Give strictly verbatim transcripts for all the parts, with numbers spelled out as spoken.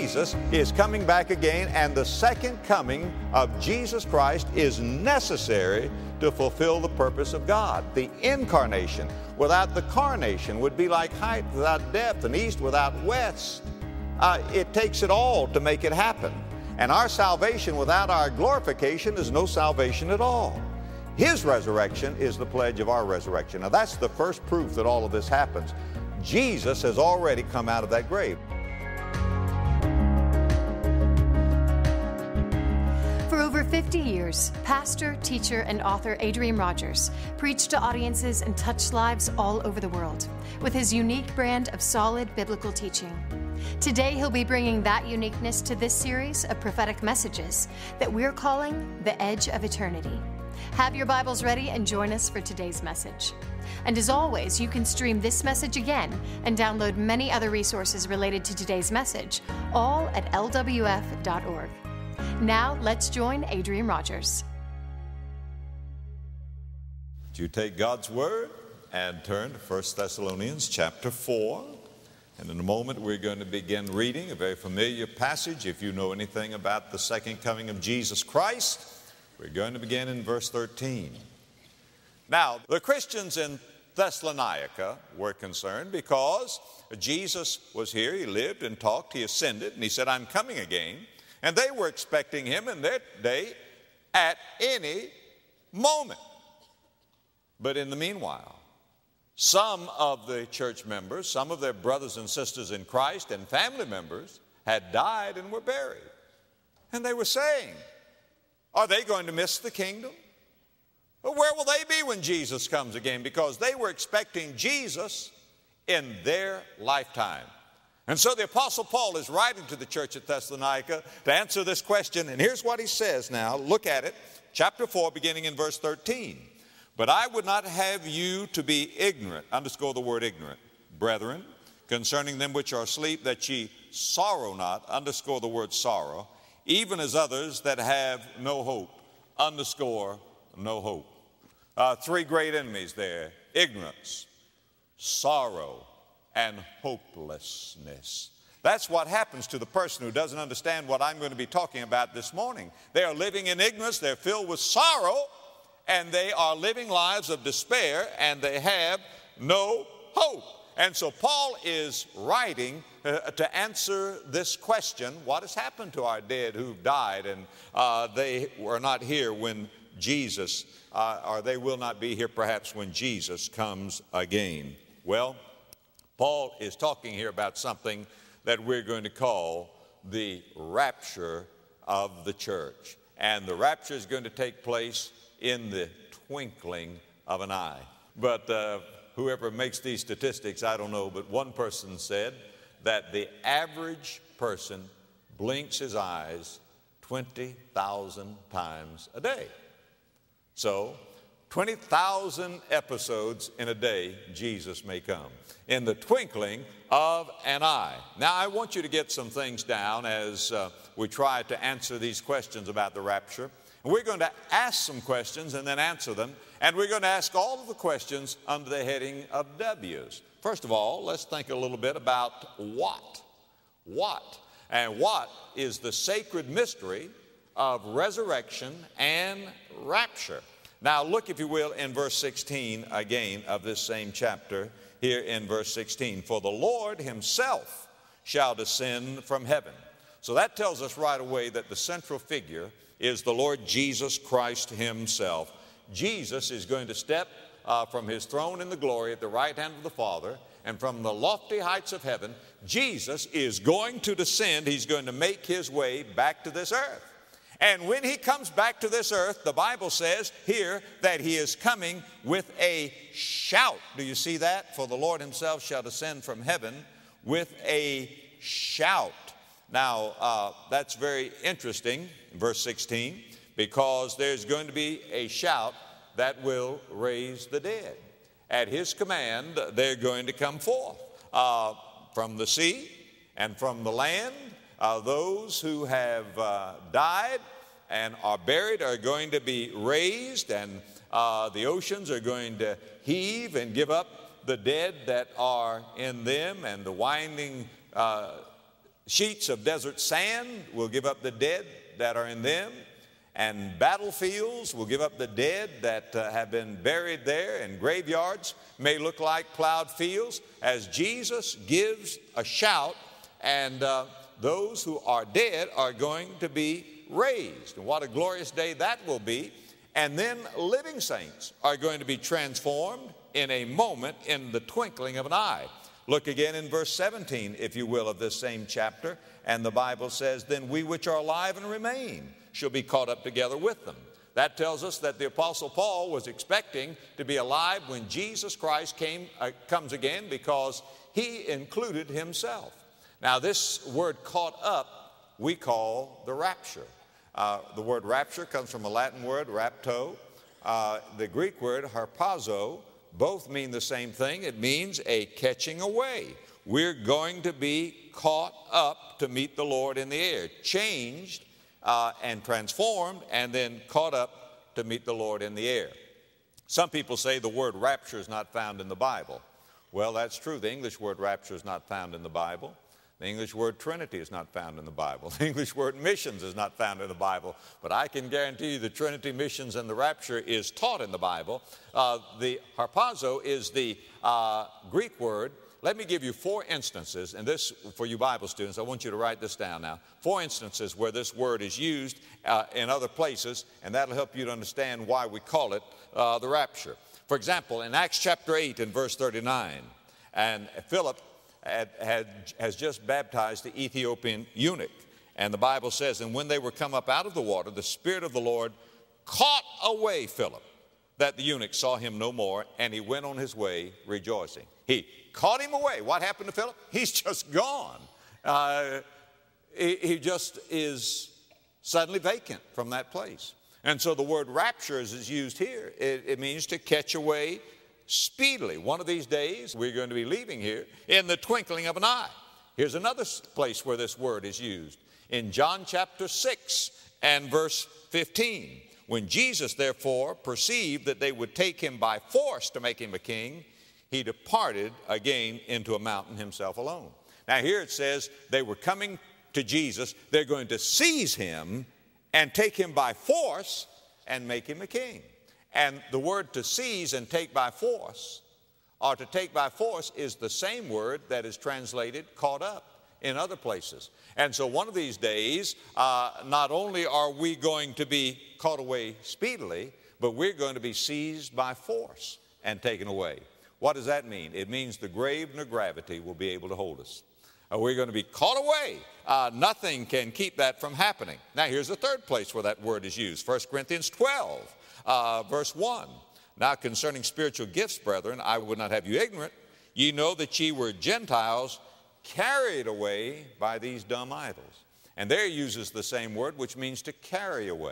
Jesus is coming back again, and the second coming of Jesus Christ is necessary to fulfill the purpose of God. The incarnation without the carnation would be like height without depth and east without west. Uh, it takes it all to make it happen. And our salvation without our glorification is no salvation at all. His resurrection is the pledge of our resurrection. Now that's the first proof that all of this happens. Jesus has already come out of that grave. For over fifty years, pastor, teacher, and author Adrian Rogers preached to audiences and touched lives all over the world with his unique brand of solid biblical teaching. Today, he'll be bringing that uniqueness to this series of prophetic messages that we're calling The Edge of Eternity. Have your Bibles ready and join us for today's message. And as always, you can stream this message again and download many other resources related to today's message, all at L W F dot org. Now, let's join Adrian Rogers. You take God's Word and turn to First Thessalonians chapter four. And in a moment, we're going to begin reading a very familiar passage. If you know anything about the second coming of Jesus Christ, we're going to begin in verse thirteen. Now, the Christians in Thessalonica were concerned because Jesus was here, he lived and talked, he ascended, and he said, I'm coming again. And they were expecting him in their day at any moment. But in the meanwhile, some of the church members, some of their brothers and sisters in Christ and family members had died and were buried. And they were saying, are they going to miss the kingdom? Well, where will they be when Jesus comes again? Because they were expecting Jesus in their lifetime. And so the Apostle Paul is writing to the church at Thessalonica to answer this question. And here's what he says now. Look at it. Chapter four, beginning in verse thirteen. But I would not have you to be ignorant, underscore the word ignorant, brethren, concerning them which are asleep, that ye sorrow not, underscore the word sorrow, even as others that have no hope, underscore no hope. Uh, three great enemies there: ignorance, sorrow, and hopelessness. That's what happens to the person who doesn't understand what I'm going to be talking about this morning. They are living in ignorance, they're filled with sorrow, and they are living lives of despair, and they have no hope. And so Paul is writing uh, to answer this question: what has happened to our dead who've died, and uh, they were not here when Jesus, uh, or they will not be here perhaps when Jesus comes again? Well, Paul is talking here about something that we're going to call the rapture of the church. And the rapture is going to take place in the twinkling of an eye. But uh, whoever makes these statistics, I don't know, but one person said that the average person blinks his eyes twenty thousand times a day. So, twenty thousand episodes in a day, Jesus may come, in the twinkling of an eye. Now, I want you to get some things down as uh, we try to answer these questions about the rapture. And we're going to ask some questions and then answer them. And we're going to ask all of the questions under the heading of W's. First of all, let's think a little bit about what. What? And what is the sacred mystery of resurrection and rapture? Now, look, if you will, in verse sixteen again of this same chapter, here in verse sixteen. For the Lord himself shall descend from heaven. So that tells us right away that the central figure is the Lord Jesus Christ himself. Jesus is going to step uh, from his throne in the glory at the right hand of the Father, and from the lofty heights of heaven, Jesus is going to descend. He's going to make his way back to this earth. And when he comes back to this earth, the Bible says here that he is coming with a shout. Do you see that? For the Lord himself shall descend from heaven with a shout. Now, uh, that's very interesting, verse sixteen, because there's going to be a shout that will raise the dead. At his command, they're going to come forth uh, from the sea and from the land. Uh, those who have uh, died and are buried are going to be raised, and uh, the oceans are going to heave and give up the dead that are in them, and the winding uh, sheets of desert sand will give up the dead that are in them, and battlefields will give up the dead that uh, have been buried there, and graveyards may look like plowed fields as Jesus gives a shout, and uh, those who are dead are going to be raised. And what a glorious day that will be. And then living saints are going to be transformed in a moment, in the twinkling of an eye. Look again in verse seventeen, if you will, of this same chapter. And the Bible says, then we which are alive and remain shall be caught up together with them. That tells us that the Apostle Paul was expecting to be alive when Jesus Christ came, uh, comes again, because he included himself. Now this word caught up we call the rapture. Uh, the word rapture comes from a Latin word, rapto. Uh, the Greek word, harpazo, both mean the same thing. It means a catching away. We're going to be caught up to meet the Lord in the air, changed uh, and transformed, and then caught up to meet the Lord in the air. Some people say the word rapture is not found in the Bible. Well, that's true. The English word rapture is not found in the Bible. The English word Trinity is not found in the Bible. The English word missions is not found in the Bible. But I can guarantee you the Trinity, missions, and the rapture is taught in the Bible. Uh, the harpazo is the uh, Greek word. Let me give you four instances, and this, for you Bible students, I want you to write this down now. Four instances where this word is used uh, in other places, and that'll help you to understand why we call it uh, the rapture. For example, in Acts chapter eight and verse thirty-nine, and Philip Had, had, has just baptized the Ethiopian eunuch. And the Bible says, and when they were come up out of the water, the Spirit of the Lord caught away Philip, that the eunuch saw him no more, and he went on his way rejoicing. He caught him away. What happened to Philip? He's just gone. Uh, he, he just is suddenly vacant from that place. And so the word rapture, as is used here, it, it means to catch away speedily. One of these days, we're going to be leaving here in the twinkling of an eye. Here's another place where this word is used. In John chapter six and verse fifteen. When Jesus, therefore, perceived that they would take him by force to make him a king, he departed again into a mountain himself alone. Now here it says they were coming to Jesus. They're going to seize him and take him by force and make him a king. And the word to seize and take by force, or to take by force, is the same word that is translated caught up in other places. And so one of these days, uh, not only are we going to be caught away speedily, but we're going to be seized by force and taken away. What does that mean? It means the grave nor gravity will be able to hold us. Uh, we're going to be caught away. Uh, nothing can keep that from happening. Now here's the third place where that word is used. First Corinthians twelve. Uh, verse one, now concerning spiritual gifts, brethren, I would not have you ignorant. Ye know that ye were Gentiles carried away by these dumb idols. And there he uses the same word, which means to carry away.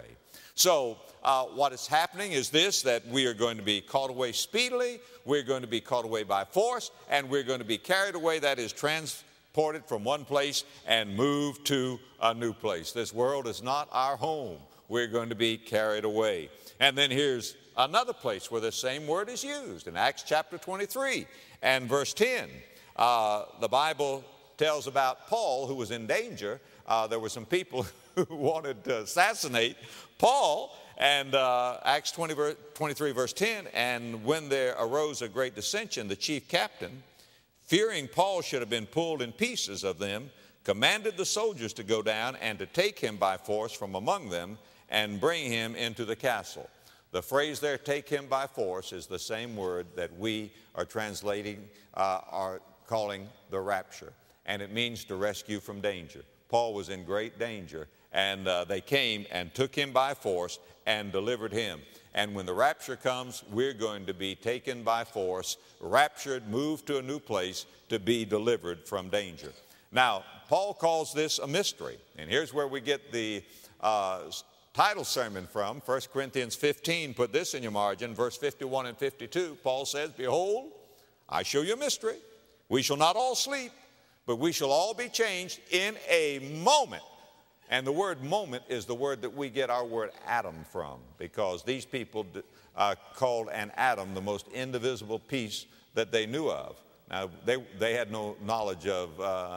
So uh, what is happening is this, that we are going to be caught away speedily, we're going to be caught away by force, and we're going to be carried away, that is transported from one place and moved to a new place. This world is not our home. We're going to be carried away. And then here's another place where the same word is used. In Acts chapter twenty-three and verse ten, uh, the Bible tells about Paul, who was in danger. Uh, there were some people who wanted to assassinate Paul. And uh, Acts twenty, twenty-three verse ten, and when there arose a great dissension, the chief captain, fearing Paul should have been pulled in pieces of them, commanded the soldiers to go down and to take him by force from among them and bring him into the castle. The phrase there, take him by force, is the same word that we are translating, uh, are calling the rapture. And it means to rescue from danger. Paul was in great danger, and uh, they came and took him by force and delivered him. And when the rapture comes, we're going to be taken by force, raptured, moved to a new place to be delivered from danger. Now, Paul calls this a mystery. And here's where we get the uh, title sermon from. First Corinthians fifteen, put this in your margin, verse fifty-one and fifty-two. Paul says, behold, I show you a mystery. We shall not all sleep, but we shall all be changed in a moment. And the word moment is the word that we get our word atom from, because these people uh, called an atom the most indivisible piece that they knew of. Now, they, they had no knowledge of uh,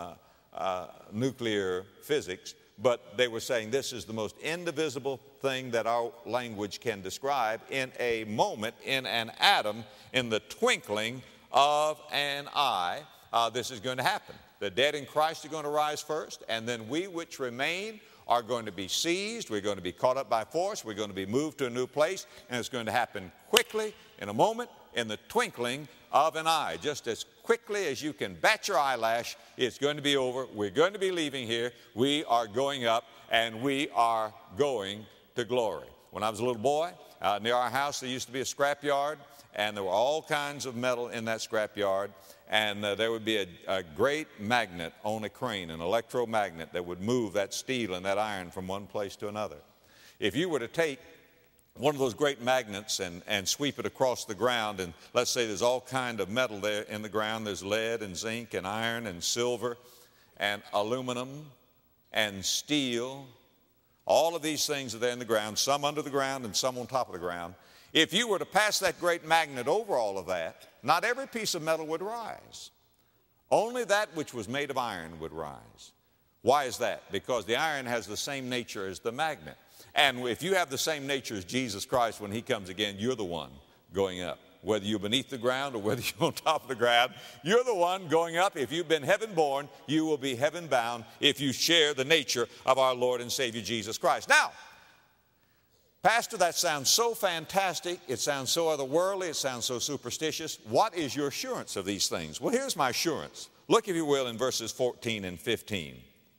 uh, nuclear physics, but they were saying this is the most indivisible thing that our language can describe. In a moment, in an atom, in the twinkling of an eye, uh, this is going to happen. The dead in Christ are going to rise first, and then we which remain are going to be seized. We're going to be caught up by force. We're going to be moved to a new place, and it's going to happen quickly, in a moment, in the twinkling of an eye. Just as quickly as you can bat your eyelash, it's going to be over. We're going to be leaving here. We are going up, and we are going to glory. When I was a little boy, uh, near our house, there used to be a scrap yard, and there were all kinds of metal in that scrap yard. And uh, there would be a, a great magnet on a crane, an electromagnet that would move that steel and that iron from one place to another. If you were to take one of those great magnets and, and sweep it across the ground, and let's say there's all kind of metal there in the ground. There's lead and zinc and iron and silver and aluminum and steel. All of these things are there in the ground, some under the ground and some on top of the ground. If you were to pass that great magnet over all of that, not every piece of metal would rise. Only that which was made of iron would rise. Why is that? Because the iron has the same nature as the magnet. And if you have the same nature as Jesus Christ when he comes again, you're the one going up. Whether you're beneath the ground or whether you're on top of the ground, you're the one going up. If you've been heaven born, you will be heaven bound if you share the nature of our Lord and Savior Jesus Christ. Now, Pastor, that sounds so fantastic. It sounds so otherworldly. It sounds so superstitious. What is your assurance of these things? Well, here's my assurance. Look, if you will, in verses fourteen and fifteen.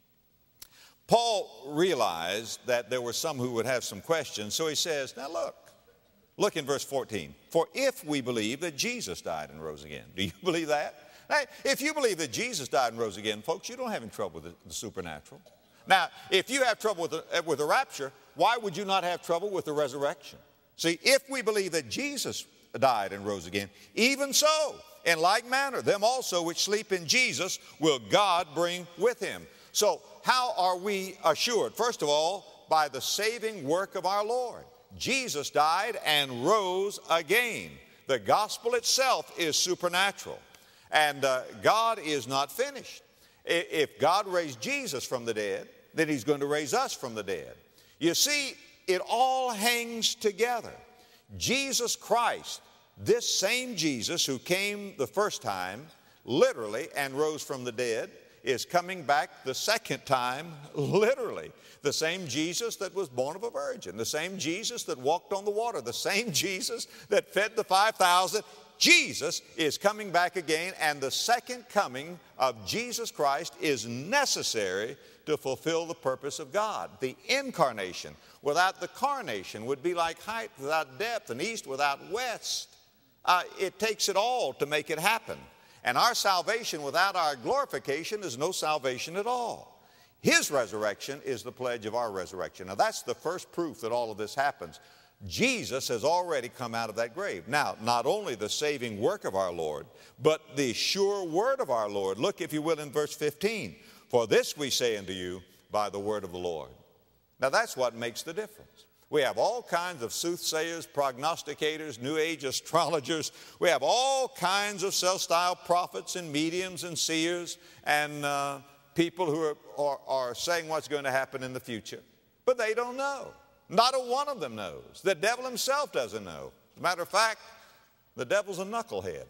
Paul realized that there were some who would have some questions, so he says, now look, look in verse fourteen. For if we believe that Jesus died and rose again. Do you believe that? Now, if you believe that Jesus died and rose again, folks, you don't have any trouble with the, the supernatural. Now, if you have trouble with the, with the rapture, why would you not have trouble with the resurrection? See, if we believe that Jesus died and rose again, even so, in like manner, them also which sleep in Jesus will God bring with him. So how are we assured? First of all, by the saving work of our Lord. Jesus died and rose again. The gospel itself is supernatural. And uh, God is not finished. If God raised Jesus from the dead, then he's going to raise us from the dead. You see, it all hangs together. Jesus Christ, this same Jesus who came the first time, literally, and rose from the dead, is coming back the second time, literally. The same Jesus that was born of a virgin, the same Jesus that walked on the water, the same Jesus that fed the five thousand. Jesus is coming back again, and the second coming of Jesus Christ is necessary to fulfill the purpose of God. The incarnation without the carnation would be like height without depth and east without west. Uh, it takes it all to make it happen. And our salvation without our glorification is no salvation at all. His resurrection is the pledge of our resurrection. Now that's the first proof that all of this happens. Jesus has already come out of that grave. Now, not only the saving work of our Lord, but the sure word of our Lord. Look, if you will, in verse fifteen. For this we say unto you by the word of the Lord. Now, that's what makes the difference. We have all kinds of soothsayers, prognosticators, New Age astrologers. We have all kinds of self-styled prophets and mediums and seers and uh, people who are, are, are saying what's going to happen in the future. But they don't know. Not a one of them knows. The devil himself doesn't know. As a matter of fact, the devil's a knucklehead.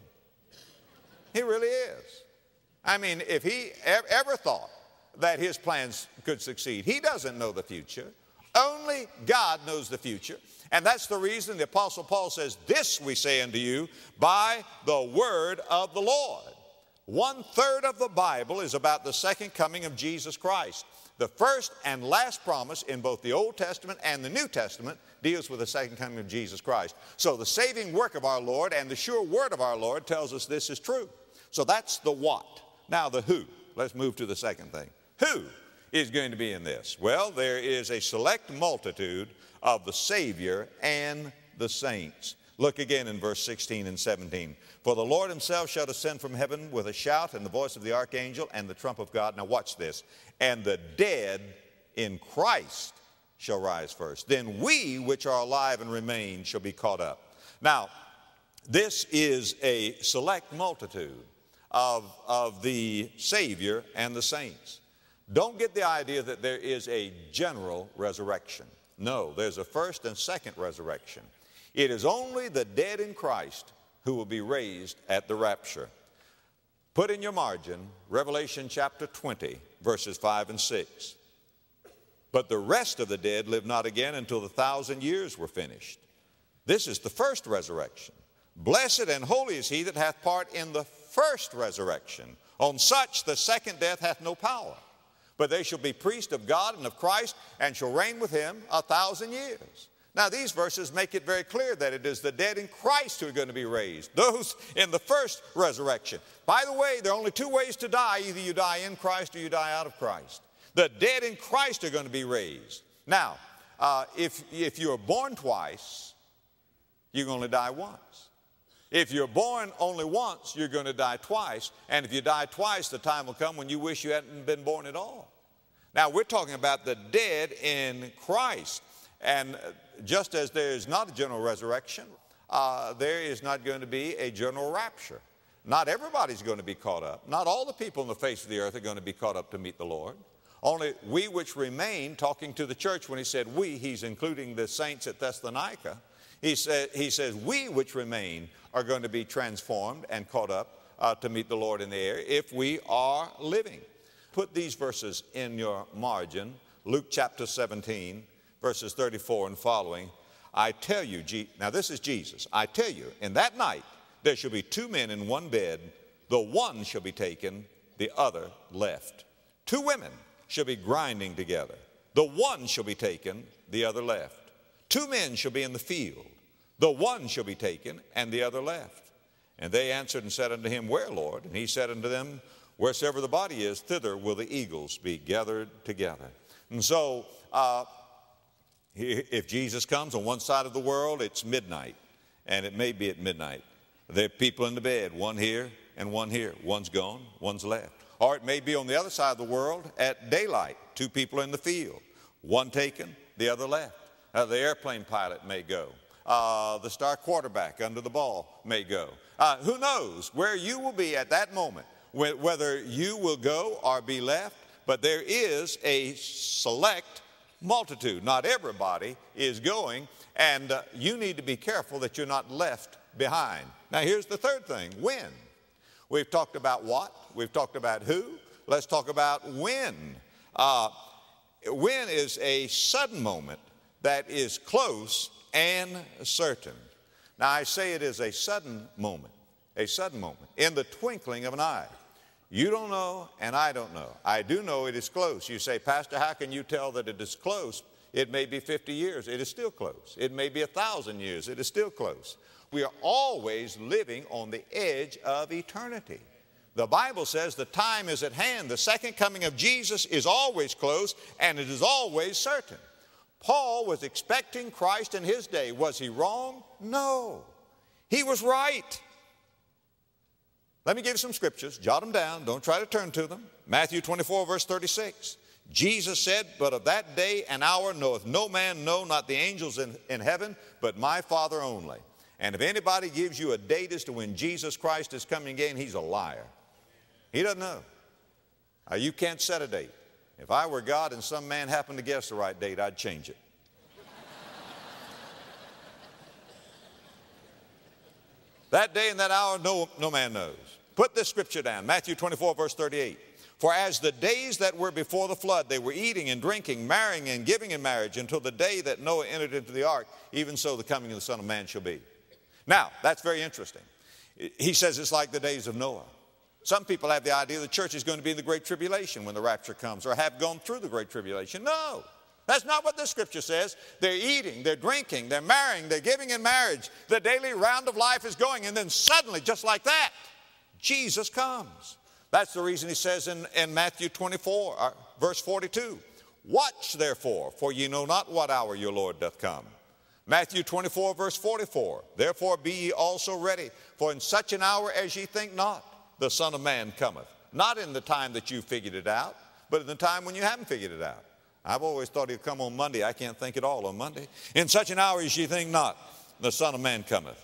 He really is. I mean, if he ever thought that his plans could succeed, he doesn't know the future. Only God knows the future. And that's the reason the Apostle Paul says, this we say unto you by the word of the Lord. One third of the Bible is about the second coming of Jesus Christ. The first and last promise in both the Old Testament and the New Testament deals with the second coming of Jesus Christ. So the saving work of our Lord and the sure word of our Lord tells us this is true. So that's the what. Now the who. Let's move to the second thing. Who is going to be in this? Well, there is a select multitude of the Savior and the saints. Look again in verse sixteen and seventeen. For the Lord himself shall descend from heaven with a shout and the voice of the archangel and the trump of God. Now watch this. And the dead in Christ shall rise first. Then we which are alive and remain shall be caught up. Now, this is a select multitude of, of the Savior and the saints. Don't get the idea that there is a general resurrection. No, there's a first and second resurrection. It is only the dead in Christ who will be raised at the rapture. Put in your margin Revelation chapter twenty, verses five and six. But the rest of the dead live not again until the thousand years were finished. This is the first resurrection. Blessed and holy is he that hath part in the first resurrection. On such the second death hath no power. But they shall be priests of God and of Christ, and shall reign with him a thousand years. Now these verses make it very clear that it is the dead in Christ who are going to be raised, those in the first resurrection. By the way, there are only two ways to die. Either you die in Christ or you die out of Christ. The dead in Christ are going to be raised. Now, uh, if, if you're born twice, you're going to die once. If you're born only once, you're going to die twice. And if you die twice, the time will come when you wish you hadn't been born at all. Now, we're talking about the dead in Christ. And just as there is not a general resurrection, uh, there is not going to be a general rapture. Not everybody's going to be caught up. Not all the people on the face of the earth are going to be caught up to meet the Lord. Only we which remain, talking to the church, when he said we, he's including the saints at Thessalonica. He, said, he says, we which remain are going to be transformed and caught up uh, to meet the Lord in the air if we are living. Put these verses in your margin. Luke chapter seventeen, verses thirty-four and following. I tell you, now this is Jesus. I tell you, in that night there shall be two men in one bed. The one shall be taken, the other left. Two women shall be grinding together. The one shall be taken, the other left. Two men shall be in the field. The one shall be taken, and the other left. And they answered and said unto him, Where, Lord? And he said unto them, Wheresoever the body is, thither will the eagles be gathered together. And so, uh, if Jesus comes on one side of the world, it's midnight, and it may be at midnight. There are people in the bed, one here and one here. One's gone, one's left. Or it may be on the other side of the world at daylight, two people in the field, one taken, the other left. Uh, the airplane pilot may go. Uh, the star quarterback under the ball may go. Uh, who knows where you will be at that moment, wh- whether you will go or be left, but there is a select multitude. Not everybody is going, and uh, you need to be careful that you're not left behind. Now here's the third thing, when. We've talked about what, we've talked about who, let's talk about when. Uh, when is a sudden moment that is close and certain. Now I say it is a sudden moment, a sudden moment, in the twinkling of an eye. You don't know, and I don't know. I do know it is close. You say, Pastor, how can you tell that it is close? It may be fifty years. It is still close. It may be a thousand years. It is still close. We are always living on the edge of eternity. The Bible says the time is at hand. The second coming of Jesus is always close, and it is always certain. Paul was expecting Christ in his day. Was he wrong? No. He was right. Let me give you some scriptures. Jot them down. Don't try to turn to them. Matthew twenty-four, verse thirty-six. Jesus said, But of that day and hour knoweth no man, no, not the angels in, in heaven, but my Father only. And if anybody gives you a date as to when Jesus Christ is coming again, he's a liar. He doesn't know. Uh, you can't set a date. If I were God and some man happened to guess the right date, I'd change it. That day and that hour, no, no man knows. Put this scripture down, Matthew twenty-four, verse thirty-eight. For as the days that were before the flood, they were eating and drinking, marrying and giving in marriage until the day that Noah entered into the ark, even so the coming of the Son of Man shall be. Now, that's very interesting. He says it's like the days of Noah. Some people have the idea the church is going to be in the Great Tribulation when the rapture comes, or have gone through the Great Tribulation. No, that's not what the scripture says. They're eating, they're drinking, they're marrying, they're giving in marriage. The daily round of life is going, and then suddenly, just like that, Jesus comes. That's the reason he says in, in Matthew twenty-four, uh, verse forty-two, Watch therefore, for ye know not what hour your Lord doth come. Matthew twenty-four, verse forty-four, Therefore be ye also ready, for in such an hour as ye think not, the Son of Man cometh. Not in the time that you figured it out, but in the time when you haven't figured it out. I've always thought he'd come on Monday. I can't think at all on Monday. In such an hour as ye think not, the Son of Man cometh.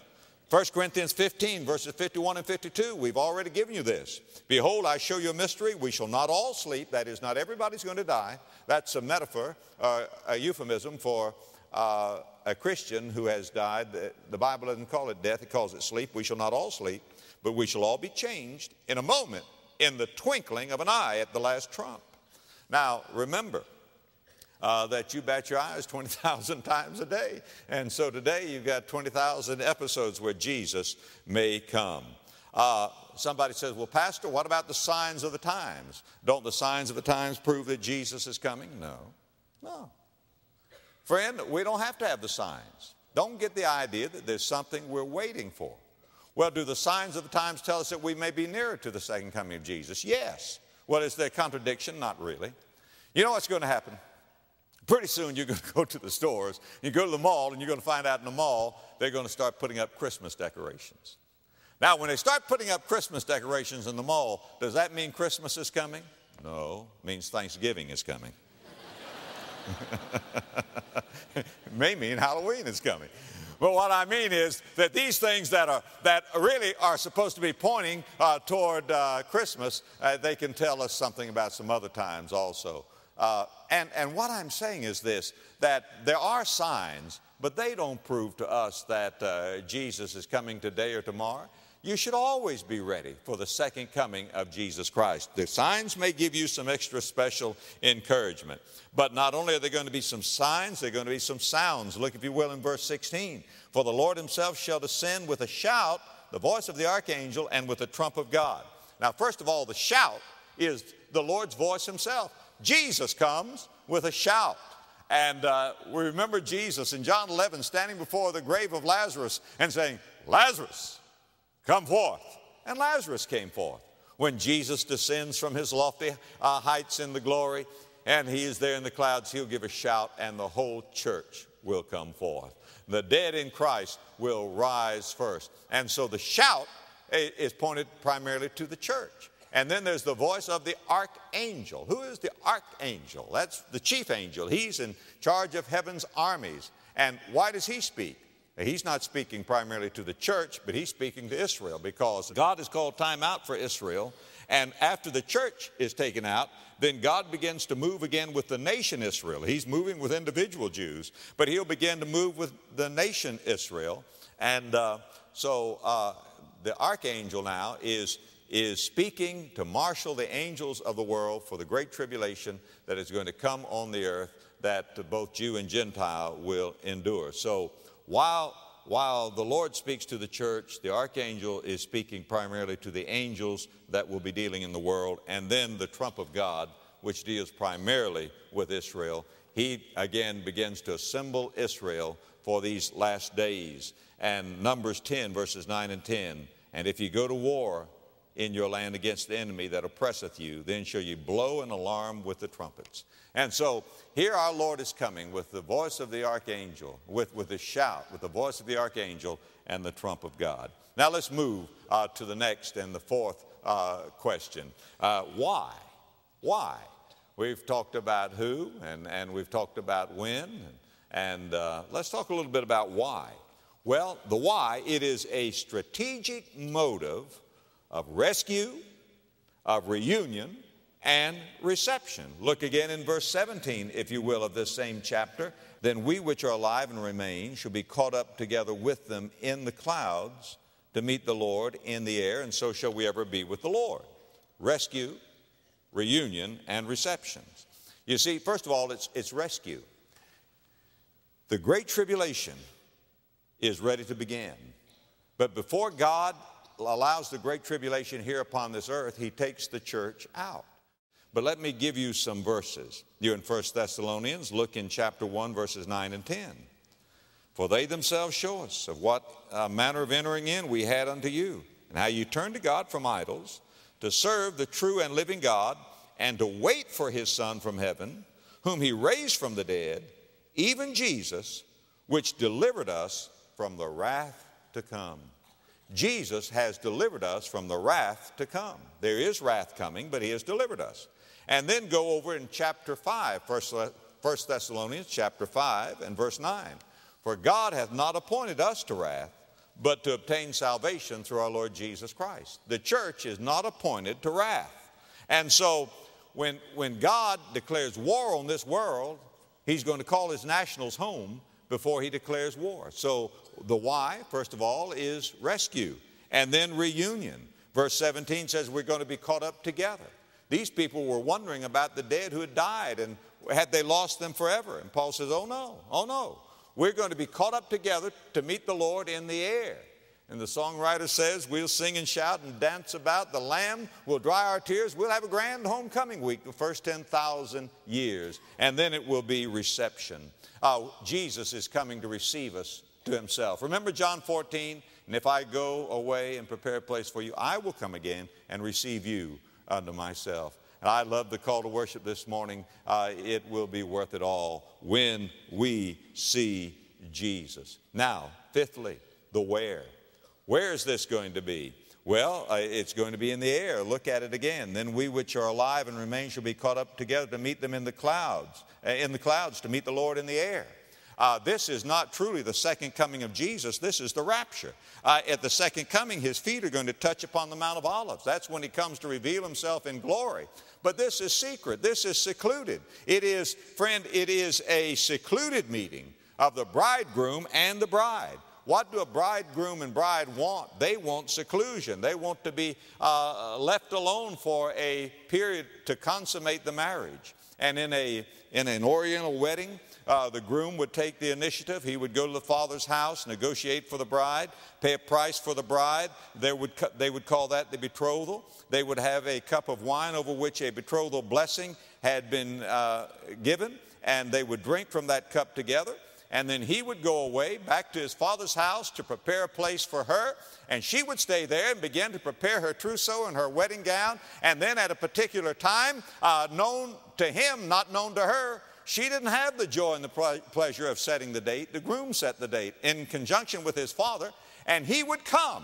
First Corinthians fifteen, verses fifty-one and fifty-two, we've already given you this. Behold, I show you a mystery. We shall not all sleep. That is, not everybody's going to die. That's a metaphor, uh, a euphemism for uh, a Christian who has died. The, the Bible doesn't call it death. It calls it sleep. We shall not all sleep, but we shall all be changed in a moment, in the twinkling of an eye at the last trump. Now, remember, Uh, that you bat your eyes twenty thousand times a day. And so today you've got twenty thousand episodes where Jesus may come. Uh, somebody says, well, Pastor, what about the signs of the times? Don't the signs of the times prove that Jesus is coming? No. No. Friend, we don't have to have the signs. Don't get the idea that there's something we're waiting for. Well, do the signs of the times tell us that we may be nearer to the second coming of Jesus? Yes. Well, is there a contradiction? Not really. You know what's going to happen? Pretty soon you're going to go to the stores, you go to the mall, and you're going to find out in the mall they're going to start putting up Christmas decorations. Now, when they start putting up Christmas decorations in the mall, does that mean Christmas is coming? No, it means Thanksgiving is coming. It may mean Halloween is coming. But what I mean is that these things that are that really are supposed to be pointing uh, toward uh, Christmas, uh, they can tell us something about some other times also. Uh, and, and what I'm saying is this, that there are signs, but they don't prove to us that uh, Jesus is coming today or tomorrow. You should always be ready for the second coming of Jesus Christ. The signs may give you some extra special encouragement, but not only are there going to be some signs, there are going to be some sounds. Look, if you will, in verse sixteen. For the Lord himself shall descend with a shout, the voice of the archangel, and with the trump of God. Now, first of all, the shout is the Lord's voice himself. Jesus comes with a shout. And uh, we remember Jesus in John eleven standing before the grave of Lazarus and saying, Lazarus, come forth. And Lazarus came forth. When Jesus descends from his lofty uh, heights in the glory, and he is there in the clouds, he'll give a shout, and the whole church will come forth. The dead in Christ will rise first. And so the shout is pointed primarily to the church. And then there's the voice of the archangel. Who is the archangel? That's the chief angel. He's in charge of heaven's armies. And why does he speak? He's not speaking primarily to the church, but he's speaking to Israel, because God has called time out for Israel. And after the church is taken out, then God begins to move again with the nation Israel. He's moving with individual Jews, but he'll begin to move with the nation Israel. And uh, so uh, the archangel now is is speaking to marshal the angels of the world for the great tribulation that is going to come on the earth, that both Jew and Gentile will endure. So while, while the Lord speaks to the church, the archangel is speaking primarily to the angels that will be dealing in the world, and then the trump of God, which deals primarily with Israel. He again begins to assemble Israel for these last days. And Numbers ten, verses nine and ten, and if you go to war in your land against the enemy that oppresseth you, then shall you blow an alarm with the trumpets. And so here our Lord is coming with the voice of the archangel, with, with the shout, with the voice of the archangel and the trump of God. Now let's move uh, to the next and the fourth uh, question. Uh, why? Why? We've talked about who, and, and we've talked about when, and, and uh, let's talk a little bit about why. Well, the why, it is a strategic motive of rescue, of reunion, and reception. Look again in verse seventeen, if you will, of this same chapter. Then we which are alive and remain shall be caught up together with them in the clouds to meet the Lord in the air, and so shall we ever be with the Lord. Rescue, reunion, and receptions. You see, first of all, it's, it's rescue. The great tribulation is ready to begin. But before God allows the great tribulation here upon this earth, he takes the church out. But let me give you some verses. You're in First Thessalonians. Look in chapter one, verses nine and ten. For they themselves show us of what uh, manner of entering in we had unto you, and how you turned to God from idols, to serve the true and living God, and to wait for his Son from heaven, whom he raised from the dead, even Jesus, which delivered us from the wrath to come. Jesus has delivered us from the wrath to come. There is wrath coming, but he has delivered us. And then go over in chapter five, First Thessalonians chapter five and verse nine. For God hath not appointed us to wrath, but to obtain salvation through our Lord Jesus Christ. The church is not appointed to wrath. And so when, when God declares war on this world, he's going to call his nationals home before he declares war. So the why, first of all, is rescue, and then reunion. Verse seventeen says we're going to be caught up together. These people were wondering about the dead who had died, and had they lost them forever? And Paul says, oh no, oh no. We're going to be caught up together to meet the Lord in the air. And the songwriter says, we'll sing and shout and dance about. The Lamb will dry our tears. We'll have a grand homecoming week, the first ten thousand years. And then it will be reception. Uh, Jesus is coming to receive us to himself. Remember John fourteen? And if I go away and prepare a place for you, I will come again and receive you unto myself. And I love the call to worship this morning. Uh, it will be worth it all when we see Jesus. Now, fifthly, the where. Where is this going to be? Well, uh, it's going to be in the air. Look at it again. Then we which are alive and remain shall be caught up together to meet them in the clouds, uh, in the clouds to meet the Lord in the air. Uh, this is not truly the second coming of Jesus. This is the rapture. Uh, at the second coming, his feet are going to touch upon the Mount of Olives. That's when he comes to reveal himself in glory. But this is secret. This is secluded. It is, friend, it is a secluded meeting of the bridegroom and the bride. What do a bridegroom and bride want? They want seclusion. They want to be uh, left alone for a period to consummate the marriage. And in, a, in an Oriental wedding, Uh, the groom would take the initiative. He would go to the father's house, negotiate for the bride, pay a price for the bride. They would, they would call that the betrothal. They would have a cup of wine over which a betrothal blessing had been uh, given, and they would drink from that cup together. And then he would go away back to his father's house to prepare a place for her, and she would stay there and begin to prepare her trousseau and her wedding gown. And then at a particular time, uh, known to him, not known to her, she didn't have the joy and the pleasure of setting the date. The groom set the date in conjunction with his father, and he would come.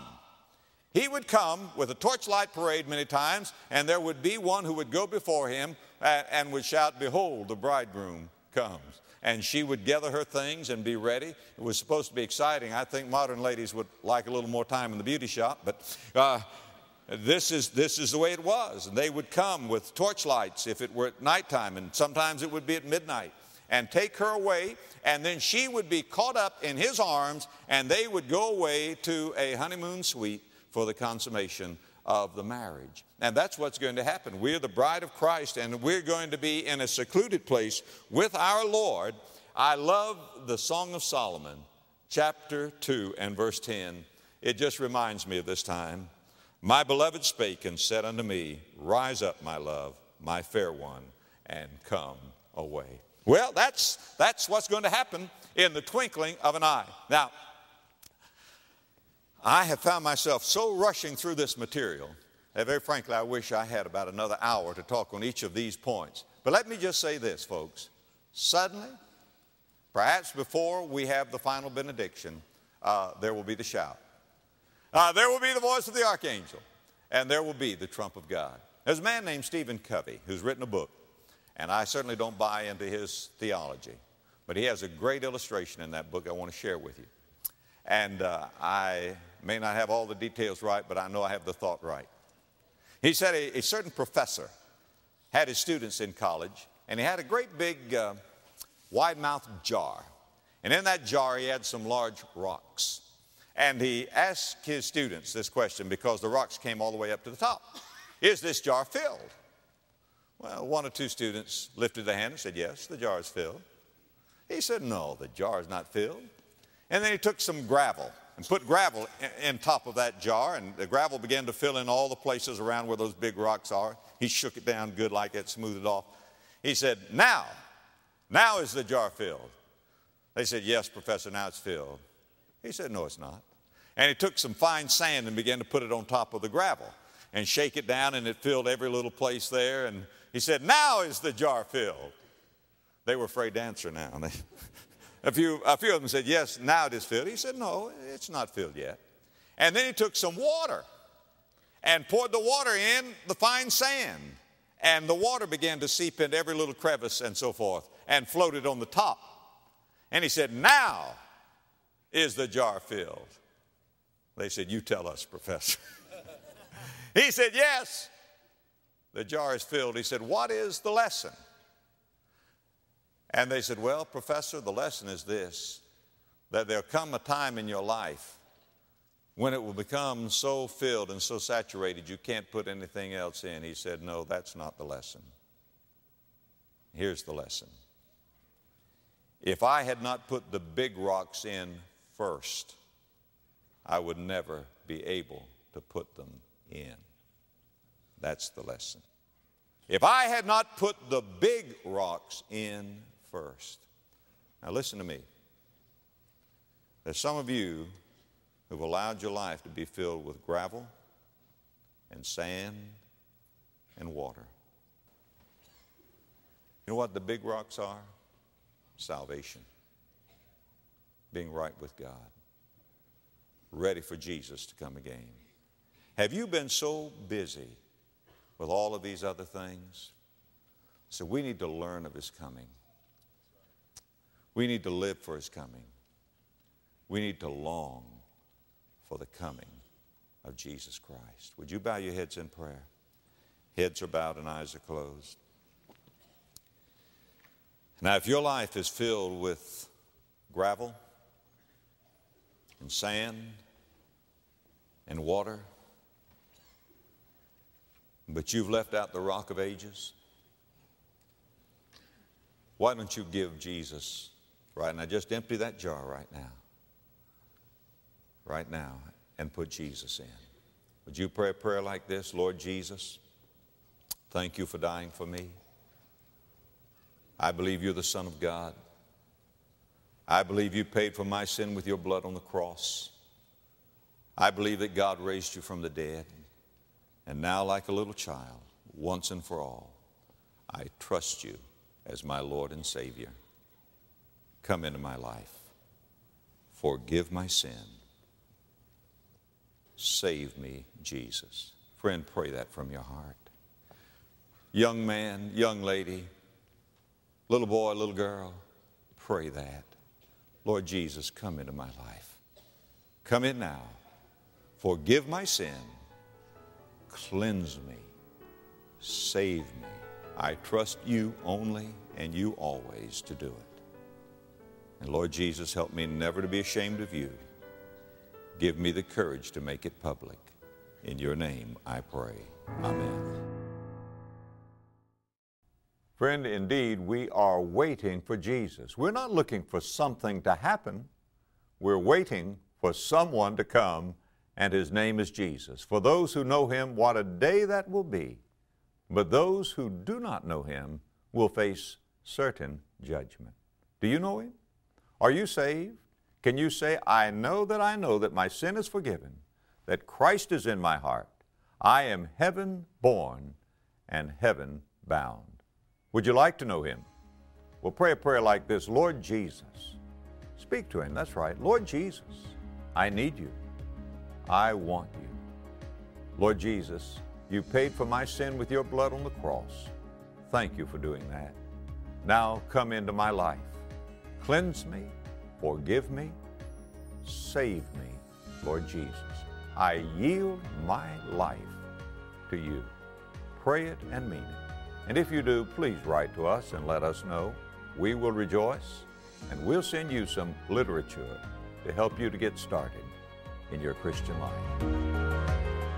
He would come with a torchlight parade many times, and there would be one who would go before him and would shout, behold, the bridegroom comes. And she would gather her things and be ready. It was supposed to be exciting. I think modern ladies would like a little more time in the beauty shop, but uh, This is, this is the way it was. And they would come with torchlights if it were at nighttime, and sometimes it would be at midnight, and take her away, and then she would be caught up in his arms, and they would go away to a honeymoon suite for the consummation of the marriage. And that's what's going to happen. We're the bride of Christ, and we're going to be in a secluded place with our Lord. I love the Song of Solomon, chapter two and verse ten. It just reminds me of this time. My beloved spake and said unto me, rise up, my love, my fair one, and come away. Well, that's, that's what's going to happen in the twinkling of an eye. Now, I have found myself so rushing through this material that very frankly, I wish I had about another hour to talk on each of these points. But let me just say this, folks. Suddenly, perhaps before we have the final benediction, uh, there will be the shout. Uh, there will be the voice of the archangel, and there will be the trump of God. There's a man named Stephen Covey who's written a book, and I certainly don't buy into his theology, but he has a great illustration in that book I want to share with you. And uh, I may not have all the details right, but I know I have the thought right. He said a, a certain professor had his students in college, and he had a great big uh, wide-mouthed jar, and in that jar he had some large rocks. And he asked his students this question because the rocks came all the way up to the top. Is this jar filled? Well, one or two students lifted their hand and said, yes, the jar is filled. He said, no, the jar is not filled. And then he took some gravel and put gravel in, in top of that jar, and the gravel began to fill in all the places around where those big rocks are. He shook it down good like that, smoothed it off. He said, now, now is the jar filled? They said, yes, Professor, now it's filled. He said, no, it's not. And he took some fine sand and began to put it on top of the gravel and shake it down, and it filled every little place there. And he said, now is the jar filled? They were afraid to answer now. They, a, few, a few of them said, yes, now it is filled. He said, no, it's not filled yet. And then he took some water and poured the water in the fine sand. And the water began to seep into every little crevice and so forth and floated on the top. And he said, now is the jar filled? They said, you tell us, Professor. He said, yes. The jar is filled. He said, what is the lesson? And they said, well, Professor, the lesson is this, that there'll come a time in your life when it will become so filled and so saturated you can't put anything else in. He said, no, that's not the lesson. Here's the lesson. If I had not put the big rocks in first, I would never be able to put them in. That's the lesson. If I had not put the big rocks in first. Now listen to me. There's some of you who've allowed your life to be filled with gravel and sand and water. You know what the big rocks are? Salvation. Being right with God. Ready for Jesus to come again. Have you been so busy with all of these other things? So we need to learn of His coming. We need to live for His coming. We need to long for the coming of Jesus Christ. Would you bow your heads in prayer? Heads are bowed and eyes are closed. Now, if your life is filled with gravel and sand and water, but you've left out the Rock of Ages, why don't you give Jesus right now? Just empty that jar right now. Right now, and put Jesus in. Would you pray a prayer like this? Lord Jesus, thank you for dying for me. I believe you're the Son of God. I believe you paid for my sin with your blood on the cross. I believe that God raised you from the dead. And now, like a little child, once and for all, I trust you as my Lord and Savior. Come into my life. Forgive my sin. Save me, Jesus. Friend, pray that from your heart. Young man, young lady, little boy, little girl, pray that. Lord Jesus, come into my life. Come in now. Forgive my sin. Cleanse me. Save me. I trust you only and you always to do it. And Lord Jesus, help me never to be ashamed of you. Give me the courage to make it public. In your name I pray. Amen. Friend, indeed, we are waiting for Jesus. We're not looking for something to happen. We're waiting for someone to come, and His name is Jesus. For those who know Him, what a day that will be. But those who do not know Him will face certain judgment. Do you know Him? Are you saved? Can you say, I know that I know that my sin is forgiven, that Christ is in my heart. I am heaven born and heaven bound. Would you like to know Him? Well, pray a prayer like this. Lord Jesus, speak to Him. That's right. Lord Jesus, I need you. I want you. Lord Jesus, you paid for my sin with your blood on the cross. Thank you for doing that. Now come into my life. Cleanse me. Forgive me, save me, Lord Jesus. I yield my life to you. Pray it and mean it. And if you do, please write to us and let us know. We will rejoice, and we'll send you some literature to help you to get started in your Christian life.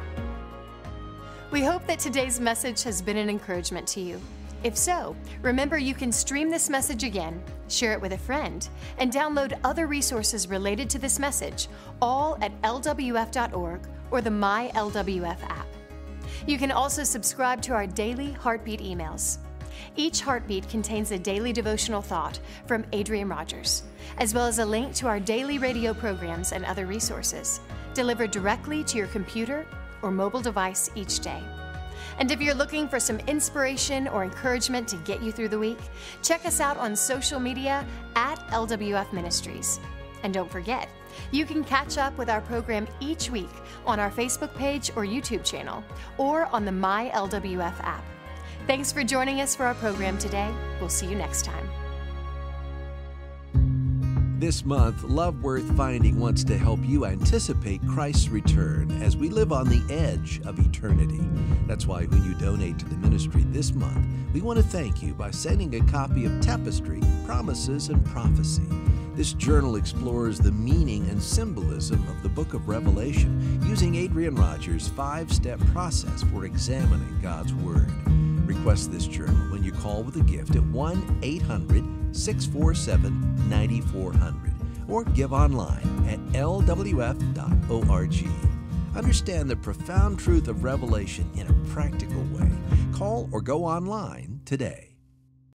We hope that today's message has been an encouragement to you. If so, remember you can stream this message again, share it with a friend, and download other resources related to this message, all at L W F dot org or the My L W F app. You can also subscribe to our daily Heartbeat emails. Each Heartbeat contains a daily devotional thought from Adrian Rogers, as well as a link to our daily radio programs and other resources, delivered directly to your computer or mobile device each day. And if you're looking for some inspiration or encouragement to get you through the week, check us out on social media at L W F Ministries. And don't forget, you can catch up with our program each week on our Facebook page or YouTube channel, or on the My L W F app. Thanks for joining us for our program today. We'll see you next time. This month, Love Worth Finding wants to help you anticipate Christ's return as we live on the edge of eternity. That's why when you donate to the ministry this month, we want to thank you by sending a copy of Tapestry, Promises and Prophecy. This journal explores the meaning and symbolism of the book of Revelation using Adrian Rogers' five-step process for examining God's Word. Request this journal when you call with a gift at one eight hundred six four seven nine four zero zero or give online at l w f dot org. Understand the profound truth of Revelation in a practical way. Call or go online today.